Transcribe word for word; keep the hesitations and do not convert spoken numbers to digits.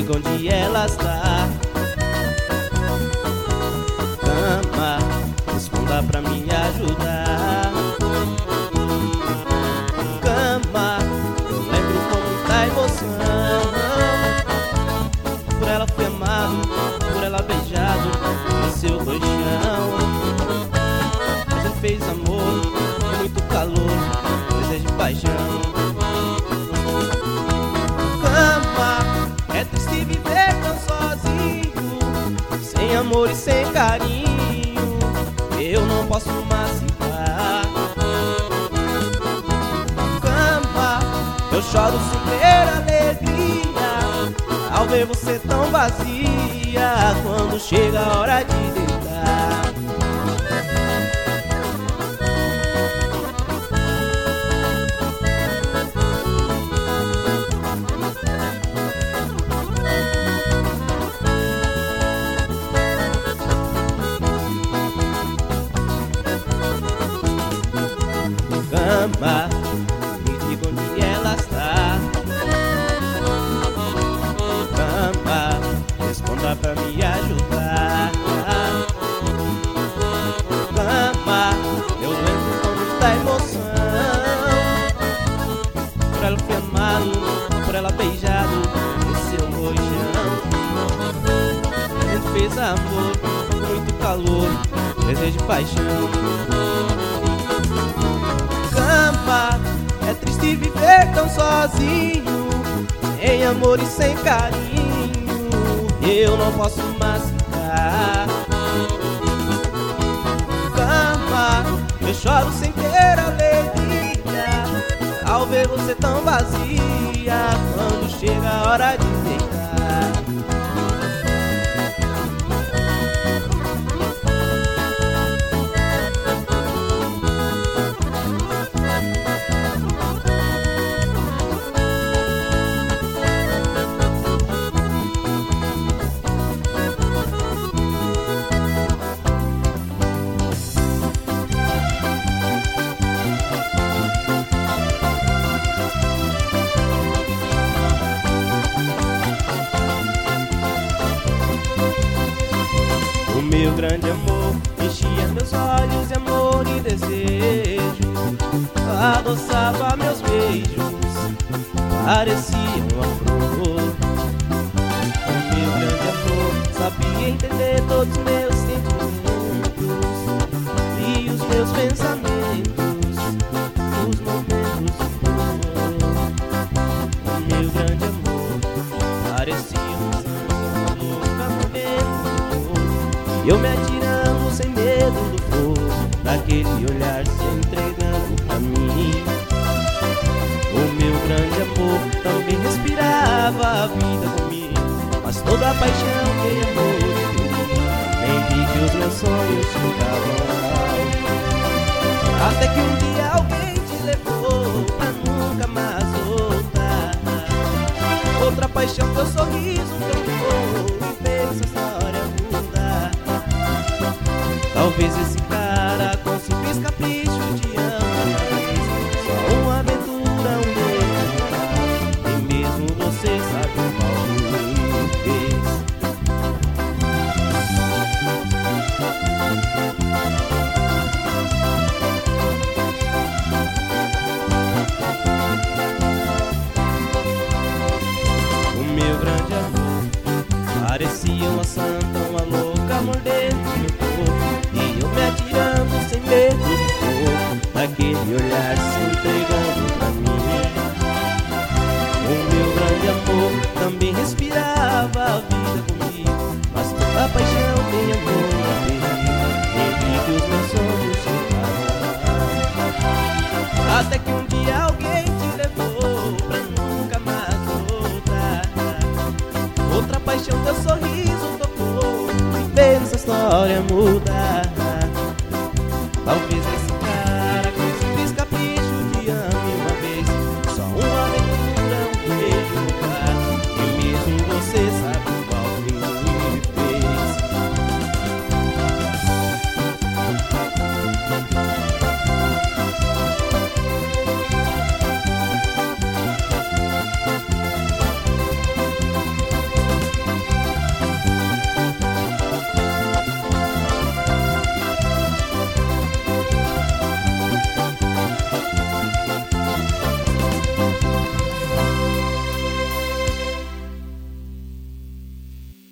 diga onde ela está. Cama, responda pra me ajudar. Cama, eu lembro com muita emoção. Por ela fui amado, por ela beijado em seu colchão. A gente fez amor, muito calor, desejo e paixão. Cama, é triste viver tão sozinho, sem amor e sem carinho. Eu não posso mais ficar. Cama, eu choro sem ter alegria ao ver você tão vazia quando chega a hora de deitar. Cama, me diga onde ela está. Cama, responda pra me ajudar. Cama, eu lembro com muita emoção. Por ela fui amado, por ela beijado em seu colchão. A gente fez amor, muito calor, desejo e paixão. Cama, é triste viver tão sozinho, sem amor e sem carinho. Eu não posso mais ficar. Cama, eu choro sem ter alegria ao ver você tão vazia quando chega a hora de deitar. O meu grande amor enchia meus olhos de amor e desejo, adoçava meus beijos, parecia uma flor. O meu grande amor sabia entender todos os meus sentimentos e os meus pensamentos, os momentos de dor. O meu grande amor parecia uma louca morrendo, eu me atirando sem medo do fogo, daquele olhar se entregando pra mim. O meu grande amor também respirava a vida comigo, mas toda a paixão tem amor de mim. Nem vi que os meus sonhos ficavam altos, até que um dia alguém te levou pra nunca mais voltar. Outra paixão, teu sorriso tocou e fez essa história mudar. Talvez esse cara com simples capricho te ama, só uma aventura, um beijo, e mesmo você sabe o mal que me fez. O meu grande amor parecia uma santa, uma louca mordendo meu corpo, e eu me atirando sem medo do fogo, daquele olhar se entregando pra mim. O meu grande amor também respirava a vida comigo, mas toda a paixão tem amor a perigo. Nem vi que os meus sonhos chegaram, até que um dia alguém te levou pra nunca mais voltar. Outra paixão, teu sorriso tocou e fez essa história mudar.